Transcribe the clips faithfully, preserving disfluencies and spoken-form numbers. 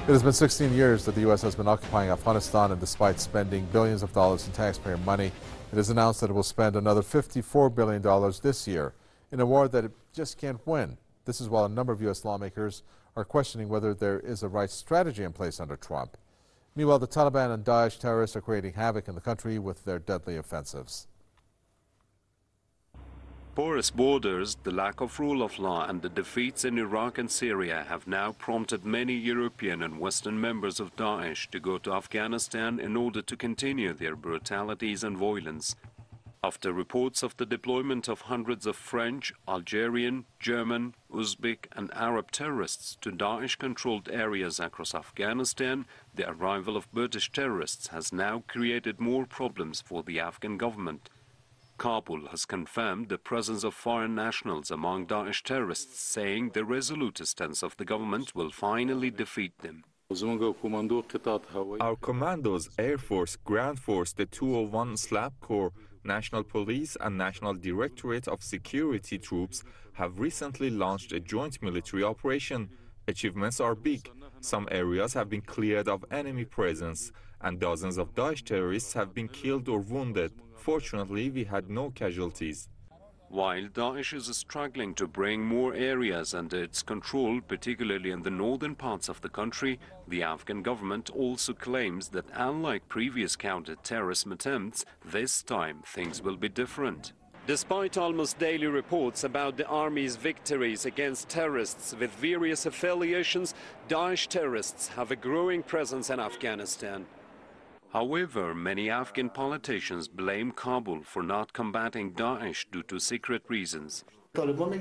It has been sixteen years that the U S has been occupying Afghanistan, and despite spending billions of dollars in taxpayer money, it has announced that it will spend another fifty-four billion dollars this year in a war that it just can't win. This is while a number of U S lawmakers are questioning whether there is a right strategy in place under Trump. Meanwhile, the Taliban and Daesh terrorists are creating havoc in the country with their deadly offensives. Porous borders, the lack of rule of law, and the defeats in Iraq and Syria have now prompted many European and Western members of Daesh to go to Afghanistan in order to continue their brutalities and violence. After reports of the deployment of hundreds of French, Algerian, German, Uzbek, and Arab terrorists to Daesh-controlled areas across Afghanistan, the arrival of British terrorists has now created more problems for the Afghan government. Kabul has confirmed the presence of foreign nationals among Daesh terrorists, saying the resolute stance of the government will finally defeat them. Our commandos, Air Force, Ground Force, the two oh one SLAP Corps, National Police and National Directorate of Security Troops have recently launched a joint military operation. Achievements are big. Some areas have been cleared of enemy presence, and dozens of Daesh terrorists have been killed or wounded. Fortunately, we had no casualties. While Daesh is struggling to bring more areas under its control, particularly in the northern parts of the country, the Afghan government also claims that unlike previous counter-terrorism attempts, this time things will be different. Despite almost daily reports about the army's victories against terrorists with various affiliations, Daesh terrorists have a growing presence in Afghanistan. However, many Afghan politicians blame Kabul for not combating Daesh due to secret reasons. The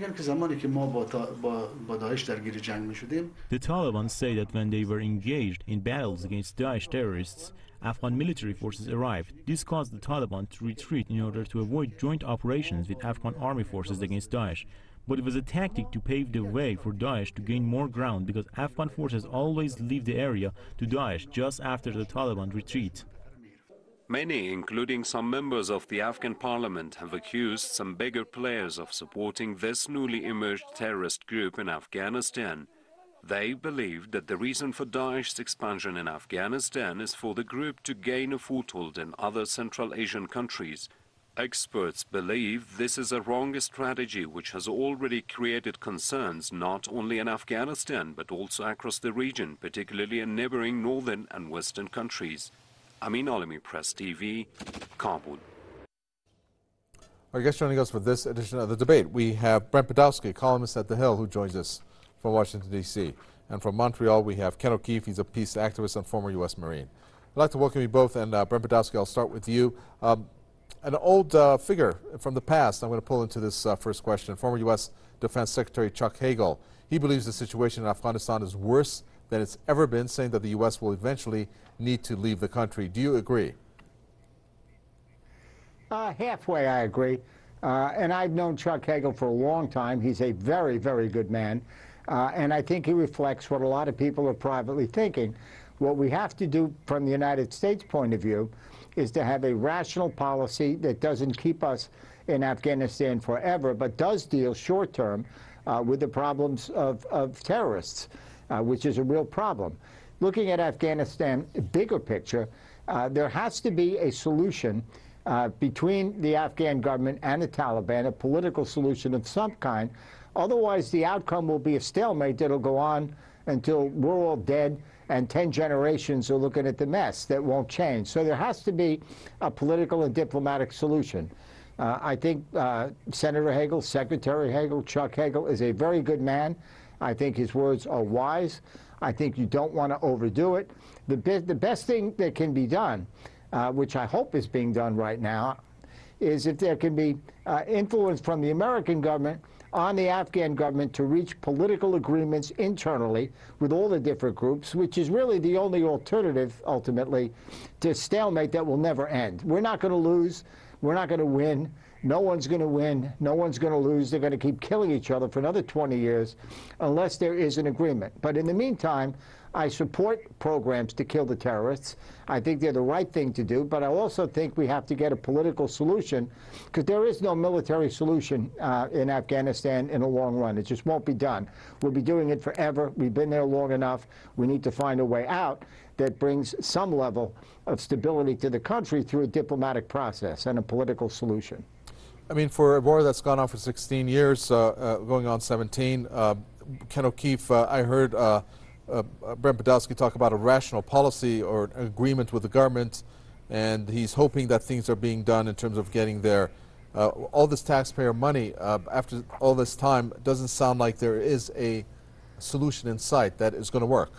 Taliban say that when they were engaged in battles against Daesh terrorists, Afghan military forces arrived. This caused the Taliban to retreat in order to avoid joint operations with Afghan army forces against Daesh. But it was a tactic to pave the way for Daesh to gain more ground, because Afghan forces always leave the area to Daesh just after the Taliban retreat. Many, including some members of the Afghan parliament, have accused some bigger players of supporting this newly emerged terrorist group in Afghanistan. They believe that the reason for Daesh's expansion in Afghanistan is for the group to gain a foothold in other Central Asian countries. Experts believe this is a wrong strategy which has already created concerns not only in Afghanistan but also across the region, particularly in neighboring northern and western countries. Amin Alami, Press T V, Kabul. Our guest joining us for this edition of The Debate, we have Brent Badowski, columnist at The Hill, who joins us from Washington, D C And from Montreal, we have Ken O'Keefe. He's a peace activist and former U S Marine. I'd like to welcome you both, and uh, Brent Badowski, I'll start with you. Um, An old uh, figure from the past I'm going to pull into this uh, first question. Former U S Defense Secretary Chuck Hagel. He believes the situation in Afghanistan is worse than it's ever been, saying that the U S will eventually need to leave the country. Do you agree? Uh, halfway, I agree. Uh, and I've known Chuck Hagel for a long time. He's a very, very good man. Uh, and I think he reflects what a lot of people are privately thinking. What we have to do from the United States point of view is to have a rational policy that doesn't keep us in Afghanistan forever, but does deal short-term uh, with the problems of, of terrorists, uh, which is a real problem. Looking at Afghanistan, bigger picture, uh, there has to be a solution uh, between the Afghan government and the Taliban, a political solution of some kind. Otherwise, the outcome will be a stalemate that'll go on until we're all dead and ten generations are looking at the mess that won't change. So there has to be a political and diplomatic solution. Uh, I think uh, Senator Hagel, Secretary Hagel, Chuck Hagel is a very good man. I think his words are wise. I think you don't want to overdo it. The, be the best thing that can be done, uh, which I hope is being done right now, is if there can be uh, influence from the American government on the Afghan government to reach political agreements internally with all the different groups, which is really the only alternative, ultimately, to stalemate that will never end. We're not going to lose. We're not going to win. No one's going to win. No one's going to lose. They're going to keep killing each other for another twenty years unless there is an agreement. But in the meantime, I support programs to kill the terrorists. I think they're the right thing to do, but I also think we have to get a political solution, because there is no military solution uh, in Afghanistan in the long run. It just won't be done. We'll be doing it forever. We've been there long enough. We need to find a way out that brings some level of stability to the country through a diplomatic process and a political solution. I mean, for a war that's gone on for sixteen years, uh, uh, going on seventeen, uh, Ken O'Keefe, uh, I heard uh, uh, Brent Podolsky talk about a rational policy or an agreement with the government, and he's hoping that things are being done in terms of getting there. Uh, all this taxpayer money, uh, after all this time, doesn't sound like there is a solution in sight that is going to work.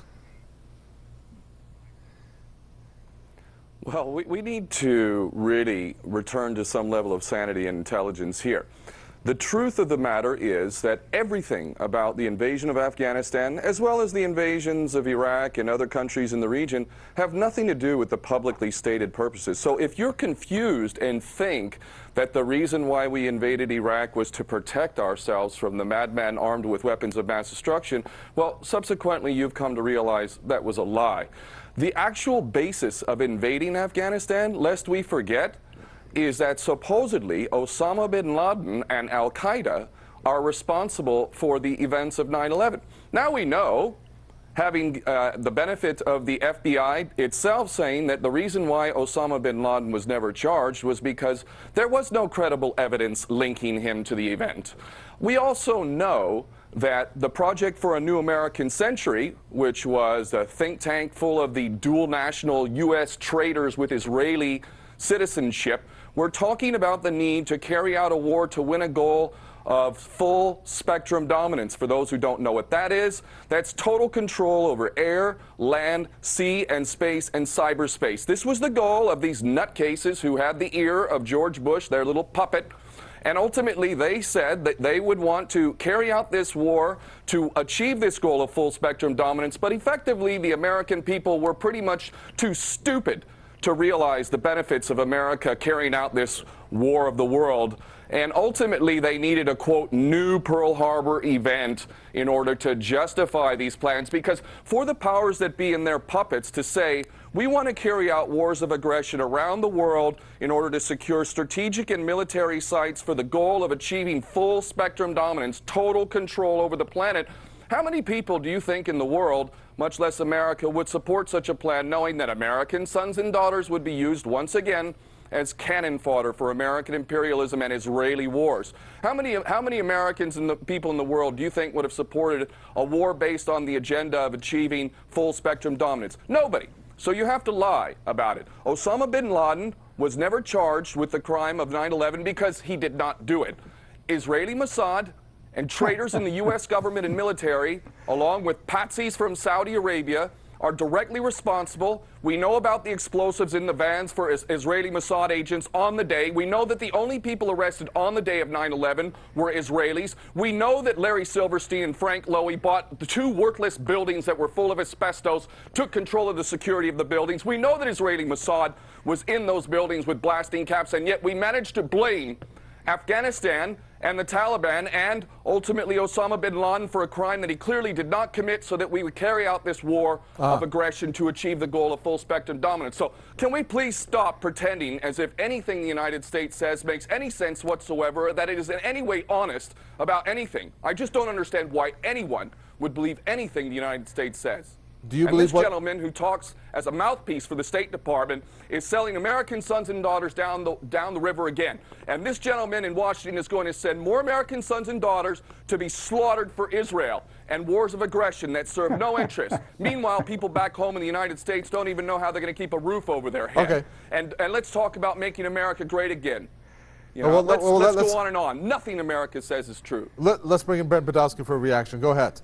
Well, we, we need to really return to some level of sanity and intelligence here. The truth of the matter is that everything about the invasion of Afghanistan, as well as the invasions of Iraq and other countries in the region, have nothing to do with the publicly stated purposes. So if you're confused and think that the reason why we invaded Iraq was to protect ourselves from the madman armed with weapons of mass destruction, well, subsequently you've come to realize that was a lie. The actual basis of invading Afghanistan, lest we forget, is that supposedly Osama bin Laden and Al-Qaeda are responsible for the events of nine eleven. Now we know, having uh, the benefit of the F B I itself saying that the reason why Osama bin Laden was never charged was because there was no credible evidence linking him to the event. We also know that the Project for a New American Century, which was a think tank full of the dual national U S traitors with Israeli citizenship, we're talking about the need to carry out a war to win a goal of full spectrum dominance. For those who don't know what that is, that's total control over air, land, sea, and space and cyberspace. This was the goal of these nutcases who had the ear of George Bush, their little puppet. And ultimately, they said that they would want to carry out this war to achieve this goal of full spectrum dominance. But effectively, the American people were pretty much too stupid to realize the benefits of America carrying out this war of the world. And ultimately, they needed a, quote, new Pearl Harbor event in order to justify these plans. Because for the powers that be and their puppets to say, we want to carry out wars of aggression around the world in order to secure strategic and military sites for the goal of achieving full spectrum dominance, total control over the planet, how many people do you think in the world, much less America, would support such a plan, knowing that American sons and daughters would be used once again as cannon fodder for American imperialism and Israeli wars? How many, how many Americans and the people in the world do you think would have supported a war based on the agenda of achieving full spectrum dominance? Nobody. So you have to lie about it. Osama bin Laden was never charged with the crime of nine eleven because he did not do it. Israeli Mossad and traitors in the U S government and military, along with patsies from Saudi Arabia, are directly responsible. We know about the explosives in the vans for is Israeli Mossad agents on the day. We know that the only people arrested on the day of nine eleven were Israelis. We know that Larry Silverstein and Frank Lowy bought the two worthless buildings that were full of asbestos, took control of the security of the buildings. We know that Israeli Mossad was in those buildings with blasting caps, and yet we managed to blame Afghanistan and the Taliban and ultimately Osama bin Laden for a crime that he clearly did not commit, so that we would carry out this war uh. of aggression to achieve the goal of full spectrum dominance. So can we please stop pretending as if anything the United States says makes any sense whatsoever, or that it is in any way honest about anything? I just don't understand why anyone would believe anything the United States says. Do you and believe this what gentleman who talks as a mouthpiece for the State Department is selling American sons and daughters down the, down the river again. And this gentleman in Washington is going to send more American sons and daughters to be slaughtered for Israel and wars of aggression that serve no interest. Meanwhile, people back home in the United States don't even know how they're going to keep a roof over their head. Okay. And, and let's talk about making America great again. You know, well, let's, well, let's, let's go on and on. Nothing America says is true. Let, let's bring in Brent Podolsky for a reaction. Go ahead.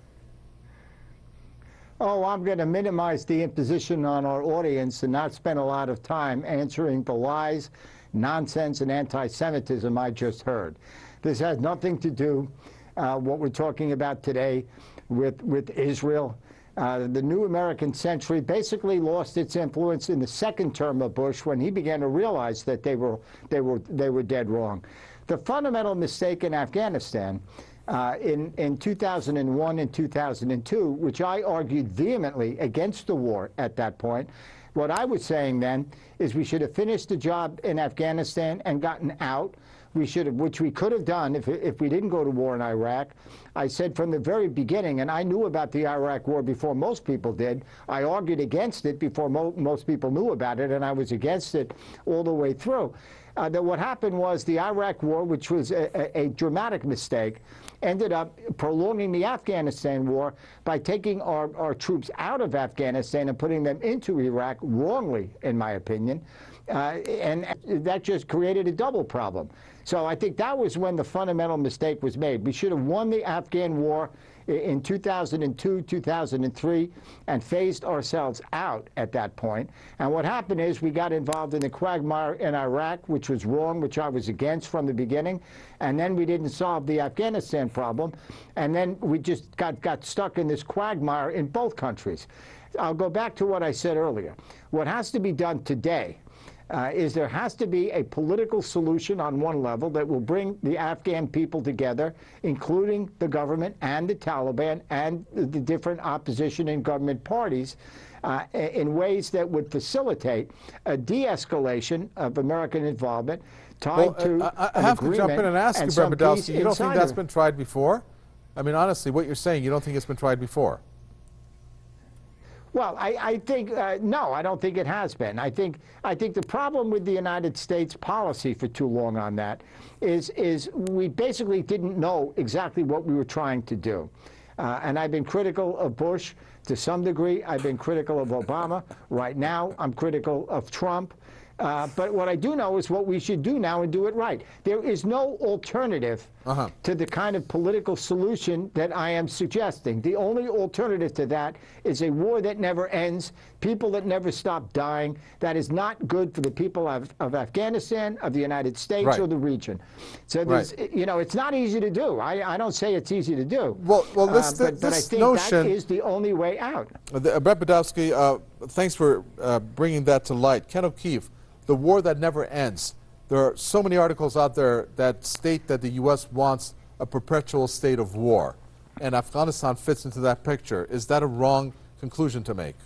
Oh, I'm going to minimize the imposition on our audience and not spend a lot of time answering the lies, nonsense, and anti-Semitism I just heard. This has nothing to do, uh, what we're talking about today, with, with Israel. Uh, the new American century basically lost its influence in the second term of Bush when he began to realize that they were, they were, they were dead wrong. The fundamental mistake in Afghanistan uh, in, in two thousand one and two thousand two, which I argued vehemently against the war at that point, what I was saying then is we should have finished the job in Afghanistan and gotten out. We should have, which we could have done if, if we didn't go to war in Iraq. I said from the very beginning, and I knew about the Iraq war before most people did. I argued against it before mo most people knew about it, and I was against it all the way through. Uh, that what happened was the Iraq war, which was a, a, a dramatic mistake, ended up prolonging the Afghanistan war by taking our, our troops out of Afghanistan and putting them into Iraq, wrongly, in my opinion. Uh, and that just created a double problem. So I think that was when the fundamental mistake was made. We should have won the Afghan war in two thousand two, two thousand three, and phased ourselves out at that point. And what happened is we got involved in the quagmire in Iraq, which was wrong, which I was against from the beginning. And then we didn't solve the Afghanistan problem. And then we just got, got stuck in this quagmire in both countries. I'll go back to what I said earlier. What has to be done today Uh, is there has to be a political solution on one level that will bring the Afghan people together, including the government and the Taliban and the different opposition and government parties, uh, in ways that would facilitate a de-escalation of American involvement tied well, to I, I have to jump in and ask and you, Brent Badowski, you don't think that's of, been tried before? I mean, honestly, what you're saying, you don't think it's been tried before? Well, I, I think, uh, no, I don't think it has been. I think, I think the problem with the United States policy for too long on that is, is we basically didn't know exactly what we were trying to do. Uh, and I've been critical of Bush to some degree. I've been critical of Obama. Right now, I'm critical of Trump. Uh, but what I do know is what we should do now and do it right. There is no alternative uh-huh. to the kind of political solution that I am suggesting. The only alternative to that is a war that never ends, people that never stop dying. That is not good for the people of, of Afghanistan, of the United States, right. or the region. So, there's, right. you know, it's not easy to do. I, I don't say it's easy to do. Well, well this, uh, but, this but I think notion, that is the only way out. Uh, Brent Badowski, uh, thanks for uh, bringing that to light. Ken O'Keefe, the war that never ends. There are so many articles out there that state that the U S wants a perpetual state of war, and Afghanistan fits into that picture. Is that a wrong conclusion to make?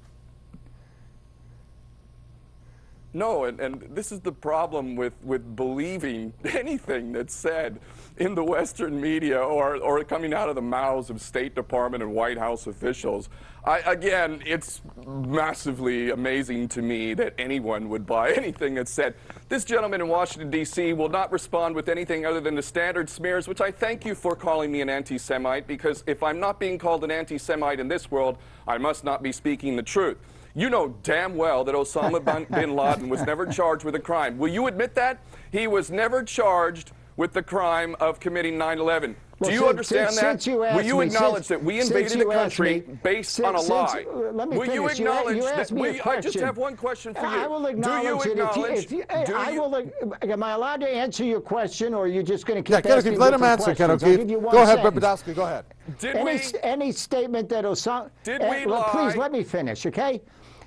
No, and, and this is the problem with, with believing anything that's said in the Western media or, or coming out of the mouths of State Department and White House officials. I, again, it's massively amazing to me that anyone would buy anything that's said. This gentleman in Washington, D C will not respond with anything other than the standard smears, which I thank you for calling me an anti-Semite, because if I'm not being called an anti-Semite in this world, I must not be speaking the truth. You know damn well that Osama bin Laden was never charged with a crime. Will you admit that? He was never charged with the crime of committing nine eleven. Well, Do you since, understand since, that? Since you Will you me, acknowledge since, that we invaded the country me, based since, on a lie? Since, let me will finish. you acknowledge you, you that me we, I just have one question for you. I will acknowledge Do you acknowledge? it. If you, if you, do I you, will, am I allowed to answer your question, or are you just going to keep yeah, asking Ken, let him answer, Ken O'Keefe. Go ahead, Brent Badowski, go ahead. Did any, we? Any statement that Osama... Did uh, we well, lie? Please, let me finish, okay?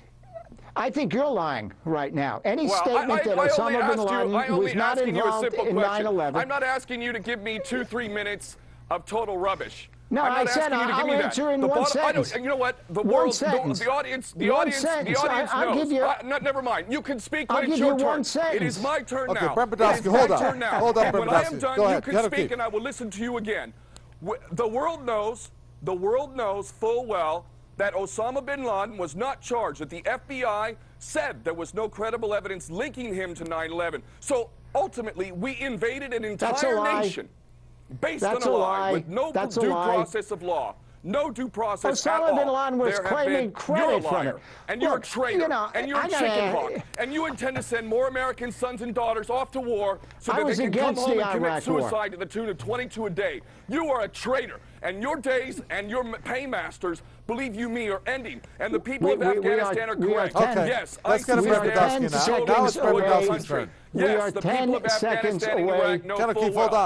I think you're lying right now. Any well, statement I, I, that I Osama bin Laden was not involved in nine eleven... I'm not asking you to give me two, three minutes of total rubbish. No, I'm not I said asking you to I'll give me answer that. in the one bottom, sentence. I don't, you know what? The one world, sentence. The, the audience, the one audience, sentence. the audience I, I'll knows. Give you, uh, no, never mind. You can speak I'll when it's give your you one turn. sentence. It is my turn okay, now. Brent Badowski, it is hold my on. turn now. Hold on, and Brent when I Badowski. am done, Go you ahead. can Ken speak, O'Keefe. and I will listen to you again. The world knows. The world knows full well that Osama bin Laden was not charged, that the F B I said there was no credible evidence linking him to nine eleven. So ultimately, we invaded an entire nation based That's on a, a lie, lie with no That's due lie. process of law. No due process Osama at all. bin Laden was there claiming been, credit you're a from liar, it. and you're Look, a traitor, you know, and you're I a gotta, chicken hawk, and you intend to send more American sons and daughters off to war so I that was they can come against home the and commit Iraq war. suicide to the tune of twenty-two a day. You are a traitor, and your days and your paymasters, believe you me, are ending, and the people We- of we- we Afghanistan are- are we are correct. ten- Okay. Yes, Let's get a ISIS Brent is Badowski dead. now. So Now is it's Brent the Badowski's country. turn. We Yes, are the ten people of seconds Afghanistan and away. Iraq know Ken full O'Keefe, well. hold on.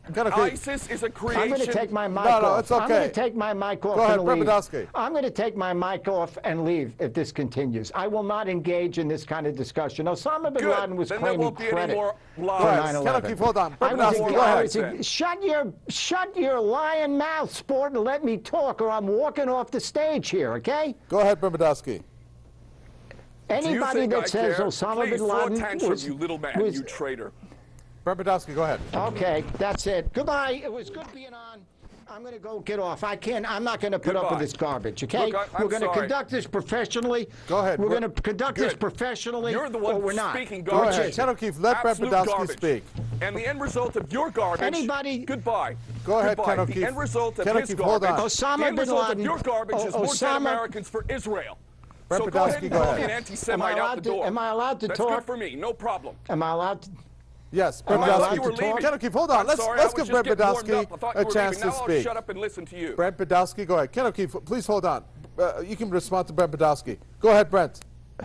Kenno Keefe. ISIS is a creation. I'm going to take my mic No, no, off. it's okay. I'm going to take my mic off Go ahead, and Brent leave. Badowski. I'm going to take my mic off and leave if this continues. I will not engage in this kind of discussion. Osama bin Good. Laden was Then there claiming won't be any credit more for lies. nine Kenno eleven. Keefe, hold on. I Brent was, Badowski, ag- go I ahead. was ag- shut your shut your lying mouth, sport, and let me talk, or I'm walking off the stage here. Okay? Go ahead, Brent Badowski. Do you Anybody think that I says care? Osama Please bin throw a Laden tantrum, was, you little man, was you traitor. Brent Badowski, go ahead. okay, that's it. Goodbye. It was good being on. I'm going to go get off. I can't. I'm not going to put up Goodbye. with this garbage. Okay? Look, I- I'm we're going to sorry. conduct this professionally. Go ahead. We're We're- going to conduct this Good. professionally. You're the one or we're not. speaking Go garbage. ahead. Kenno Keefe, let Brent Absolute Badowski garbage. speak. And the end result of your garbage. Anybody- Goodbye. Go ahead, Goodbye. Kenno The Keefe. end result of Kenno his Keefe, hold garbage. on. Osama the end bin result Laden- of your garbage O- is more dead Osama- Americans for Israel. Brent so go ahead Badowski, and go call ahead. me an Am I anti-Semite out allowed the to- door. am I allowed to That's talk? good for me. No problem. Am I allowed to? Yes, Brent Am I allowed Badowski. to talk? Kenno Keefe, hold on. I'm let's sorry, let's I give was Brent just getting warmed Badowski up. I thought you a were chance leaving. to Now I'll speak. shut up and listen to you. Brent Badowski, go ahead. Kenno Keefe, please hold on. Uh, you can respond to Brent Badowski. Go ahead, Brent.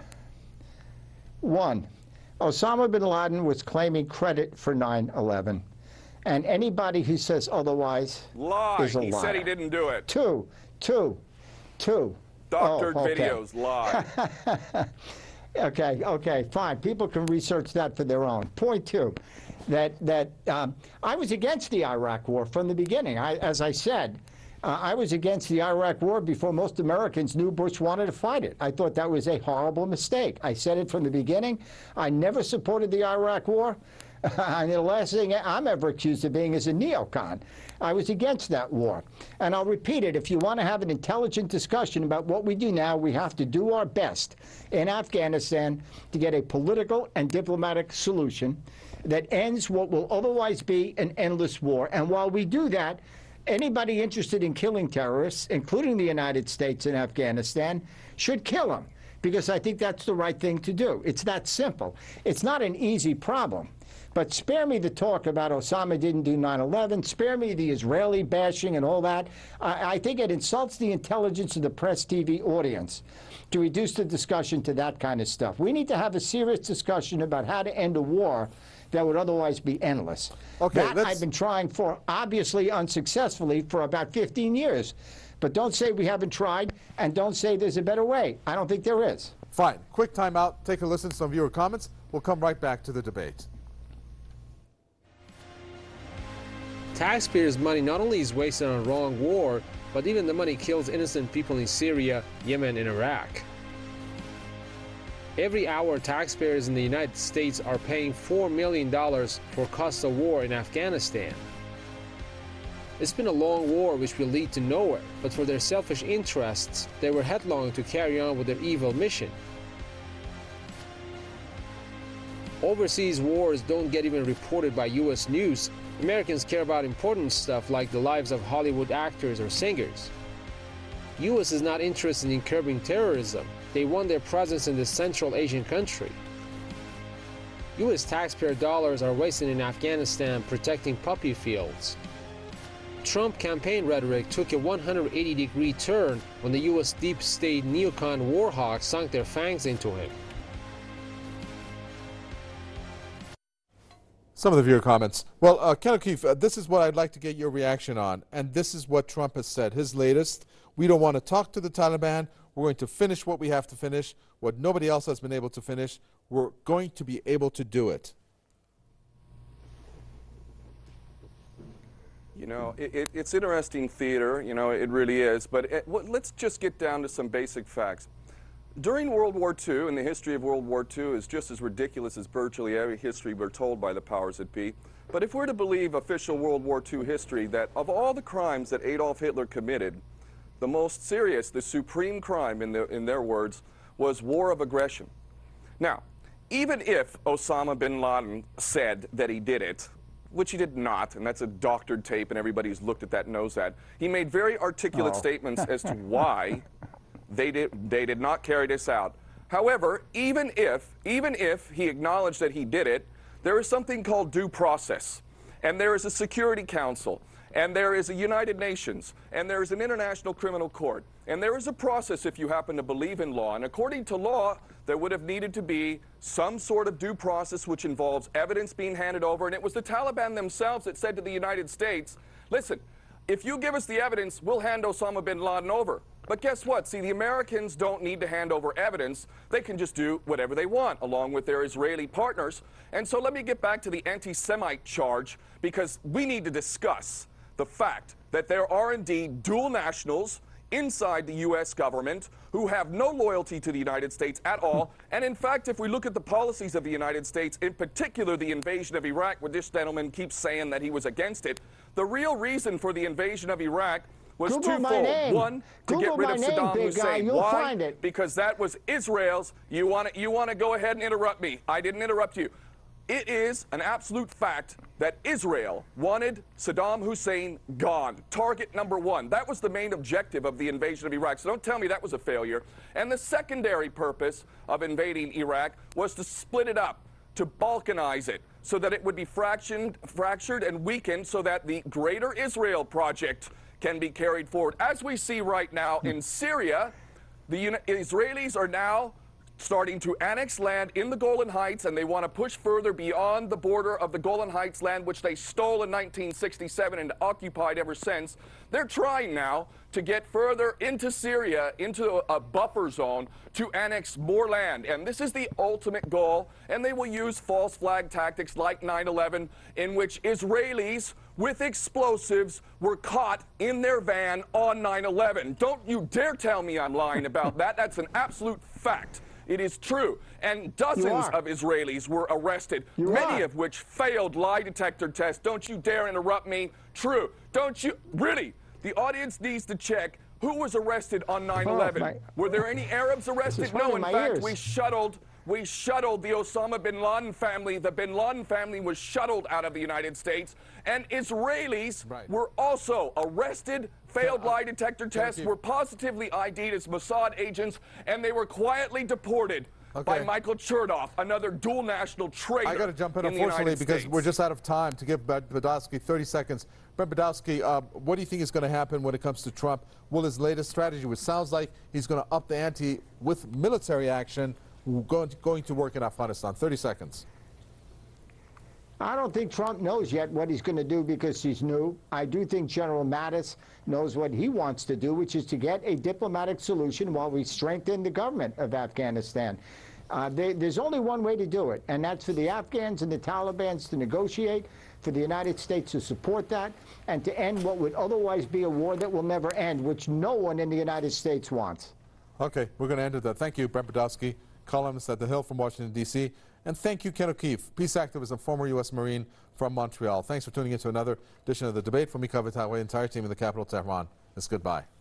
One, Osama bin Laden was claiming credit for nine eleven. And anybody who says otherwise Lie. is a He liar. said he didn't do it. Two, two, two. Doctored Oh, okay. videos. Lie. Okay, okay, fine. People can research that for their own. Point two, that that um, I was against the Iraq War from the beginning. I, as I said, uh, I was against the Iraq War before most Americans knew Bush wanted to fight it. I thought that was a horrible mistake. I said it from the beginning. I never supported the Iraq War. And the last thing I'm ever accused of being is a neocon. I was against that war. And I'll repeat it, if you want to have an intelligent discussion about what we do now, we have to do our best in Afghanistan to get a political and diplomatic solution that ends what will otherwise be an endless war. And while we do that, anybody interested in killing terrorists, including the United States in Afghanistan, should kill them, because I think that's the right thing to do. It's that simple. It's not an easy problem. But spare me the talk about Osama didn't do nine eleven. Spare me the Israeli bashing and all that. I, I think it insults the intelligence of the Press T V audience to reduce the discussion to that kind of stuff. We need to have a serious discussion about how to end a war that would otherwise be endless. Okay, that let's- I've been trying for, obviously unsuccessfully, for about fifteen years. But don't say we haven't tried, and don't say there's a better way. I don't think there is. Fine. Quick timeout. Take a listen to some viewer comments. We'll come right back to the debate. Taxpayers' money not only is wasted on a wrong war, but even the money kills innocent people in Syria, Yemen, and Iraq. Every hour, taxpayers in the United States are paying four million dollars for costs of war in Afghanistan. It's been a long war which will lead to nowhere, but for their selfish interests, they were headlong to carry on with their evil mission. Overseas wars don't get even reported by U S news. Americans care about important stuff like the lives of Hollywood actors or singers. U S is not interested in curbing terrorism. They want their presence in this Central Asian country. U S taxpayer dollars are wasted in Afghanistan protecting poppy fields. Trump campaign rhetoric took a one hundred eighty degree turn when the U S deep state neocon warhawks sunk their fangs into him. Some of the viewer comments. Well, uh, Kenno Keefe, uh, this is what I'd like to get your reaction on, and this is what Trump has said. His latest: we don't want to talk to the Taliban. We're going to finish what we have to finish, what nobody else has been able to finish. We're going to be able to do it. You know, it, it, it's interesting theater, you know, it really is, but it, well, let's just get down to some basic facts. During World War Two, and the history of World War Two is just as ridiculous as virtually every history we're told by the powers that be, but if we're to believe official World War Two history, that of all the crimes that Adolf Hitler committed, the most serious, the supreme crime, in, the, in their words, was war of aggression. Now, even if Osama bin Laden said that he did it, which he did not, and that's a doctored tape, and everybody who's looked at that knows that, he made very articulate Oh. statements as to why they did, they did not carry this out. However, even if, even if he acknowledged that he did it, there is something called due process, and there is a Security Council, and there is a United Nations, and there is an International Criminal Court. And there is a process if you happen to believe in law. And according to law, there would have needed to be some sort of due process which involves evidence being handed over. And it was the Taliban themselves that said to the United States, listen, if you give us the evidence, we'll hand Osama bin Laden over. But guess what? See, the Americans don't need to hand over evidence. They can just do whatever they want, along with their Israeli partners. And so let me get back to the anti-Semite charge, because we need to discuss the fact that there are indeed dual nationals inside the U S government who have no loyalty to the United States at all. And in fact, if we look at the policies of the United States, in particular the invasion of Iraq, where this gentleman keeps saying that he was against it, the real reason for the invasion of Iraq was Google my twofold. name. One, to Google get rid my of name, Saddam big Hussein. guy. You'll Why? find it. Because that was Israel's. You want to, you want to go ahead and interrupt me. I didn't interrupt you. It is an absolute fact that Israel wanted Saddam Hussein gone. Target number one. That was the main objective of the invasion of Iraq. So don't tell me that was a failure. And the secondary purpose of invading Iraq was to split it up, to balkanize it, so that it would be fractured, fractured and weakened, so that the Greater Israel Project can be carried forward. As we see right now in Syria, the Uni- Israelis are now starting to annex land in the Golan Heights, and they want to push further beyond the border of the Golan Heights land, which they stole in nineteen sixty-seven and occupied ever since. They're trying now to get further into Syria, into a buffer zone, to annex more land. And this is the ultimate goal, and they will use false flag tactics like nine eleven, in which Israelis with explosives were caught in their van on nine eleven. Don't you dare tell me I'm lying about that. That's an absolute fact. It is true. And dozens of Israelis were arrested, You many are. of which failed lie detector tests. Don't you dare interrupt me. True. Don't you? Really? The audience needs to check who was arrested on nine eleven. Oh, my- Were there any Arabs arrested? right No. in In my fact, ears. we shuttled. We shuttled the Osama bin Laden family. The bin Laden family was shuttled out of the United States. And Israelis Right. were also arrested, failed uh, lie detector tests, you- were positively I D'd as Mossad agents, and they were quietly deported by Okay. Michael Chertoff, another dual national traitor. I got to jump in, in the unfortunately, United because States. we're just out of time to give Brent Badowski thirty seconds. Brent Badowski, uh, what do you think is going to happen when it comes to Trump? Will his latest strategy, which sounds like he's going to up the ante with military action, going to, going to work in Afghanistan? thirty seconds. I don't think Trump knows yet what he's going to do because he's new. I do think General Mattis knows what he wants to do, which is to get a diplomatic solution while we strengthen the government of Afghanistan. Uh, they, there's only one way to do it, and that's for the Afghans and the Taliban to negotiate, for the United States to support that, and to end what would otherwise be a war that will never end, which no one in the United States wants. Okay, we're going to end it there. Thank you, Brent Badowski, columnist at The Hill from Washington, D C And thank you, Ken O'Keefe, peace activist and former U S Marine from Montreal. Thanks for tuning in to another edition of The Debate. From me, Kaveh Taweh, entire team in the capital, Tehran. It's goodbye.